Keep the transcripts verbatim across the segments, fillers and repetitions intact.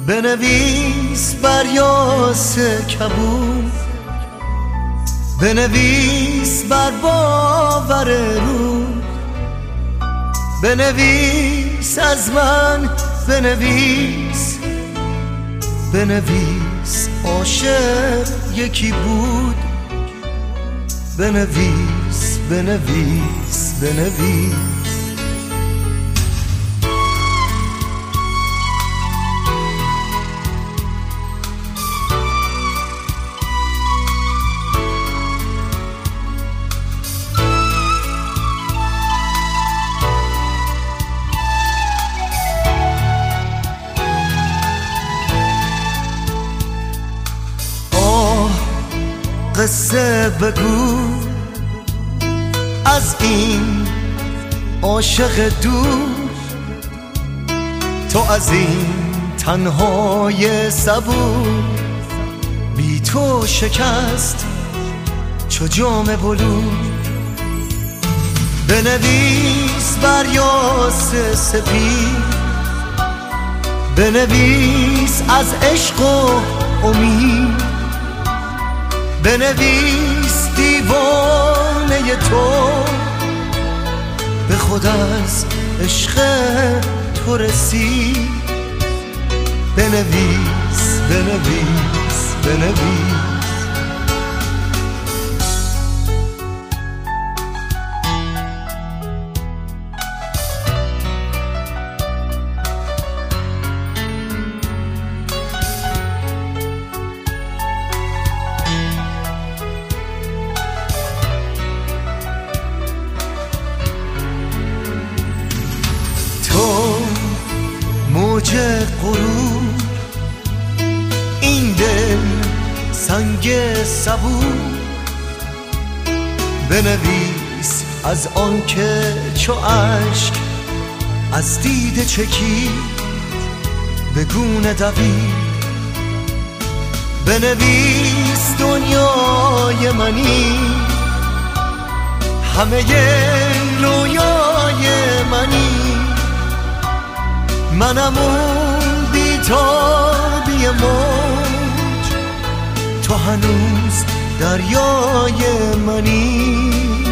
بنویس بر یاس کبود، بنویس بر باور رو، بنویس از من، بنویس بنویس عاشق یکی بود، بنویس بنویس بنویس. قصه بگو از این عاشق دور، تو از این تنهای صبور، بی تو شکست چو جام بلور. بنویس بر یاس سپید، بنویس از عشق و امید، بنویس دیوانه تو به خود از عشق تو رسید، بنویس بنویس بنویس. موج غرور این دل سنگ صبور، بنویس از آن که چو اشک از دیده چکید به گونه دوید، بنویس دنیای منی همه رویای منی، منم اون بیتابی موج، تو هنوز دریای منی،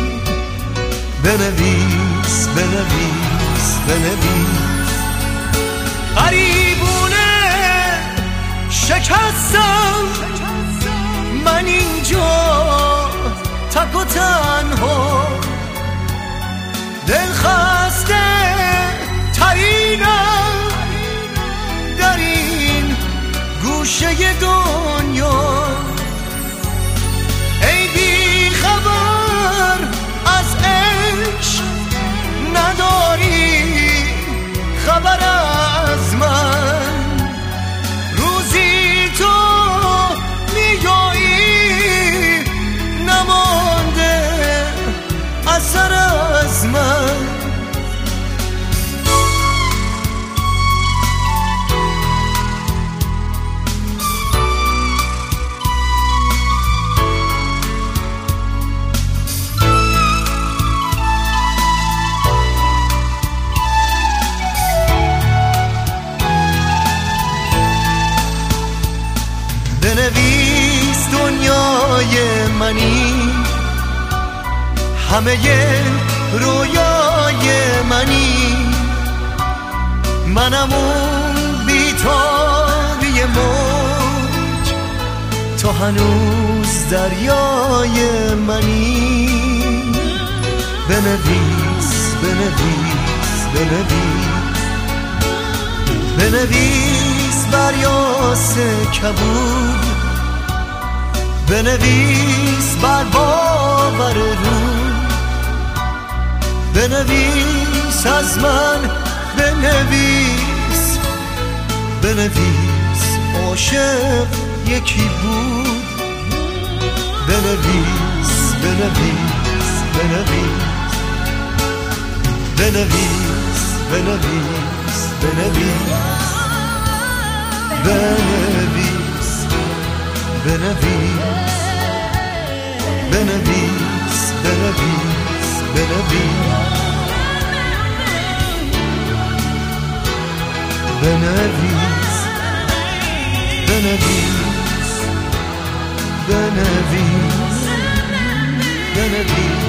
بنویس بنویس بنویس. غریبونه شکستم من اینجا تک و تنها، دل خسته ترینم در این گوشه دنیا، ای بی خبر از عشق نداری خبر از من، روزی تو میایی نمانده اثر از من. بنویس دنیای منی همه رویای منی، منم اون بیتابی موج، تو هنوز دریای منی، بنویس بنویس بنویس. بنویس بر یاس کبود، بنویس بر باور رو، بنویس از من، بنویس بنویس عاشق یکی بود، بنویس بنویس بنویس بنویس بنویس بنویس بنویس بنویس بنویس بنویس بنویس بنویس بنویس بنویس بنویس